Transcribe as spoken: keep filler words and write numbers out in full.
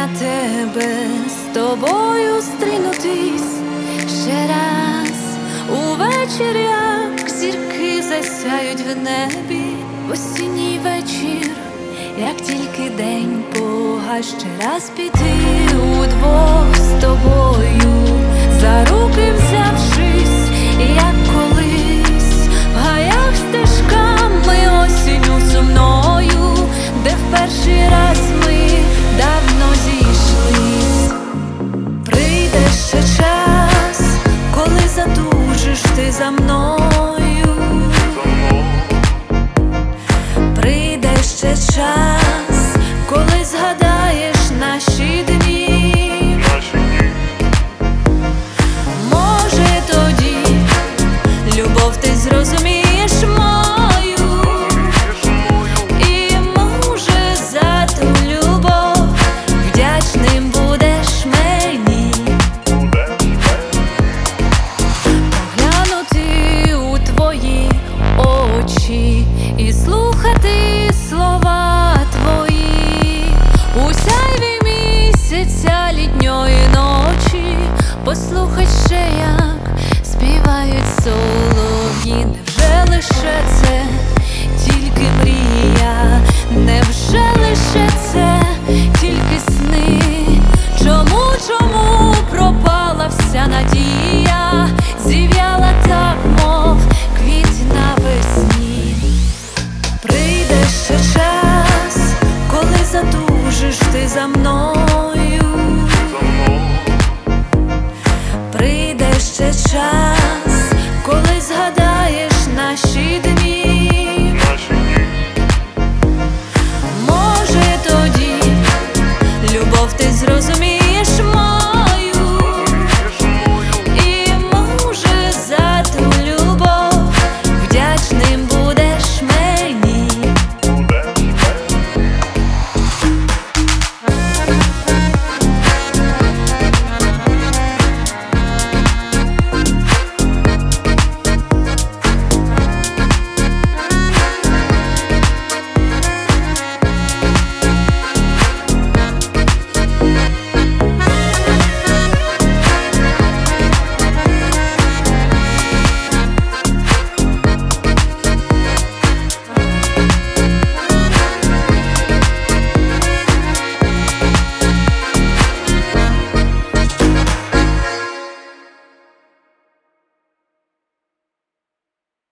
для тебе з тобою стрінутись ще раз увечір, як зірки засяють в небі, в осінній вечір, як тільки день погас, ще раз піти удвох з тобою, за руки взявшись, як колись, в гаях стежками осінню сумною, де в перший раз ми давно зійшлись. Прийде ще час, коли затужиш ти за мною.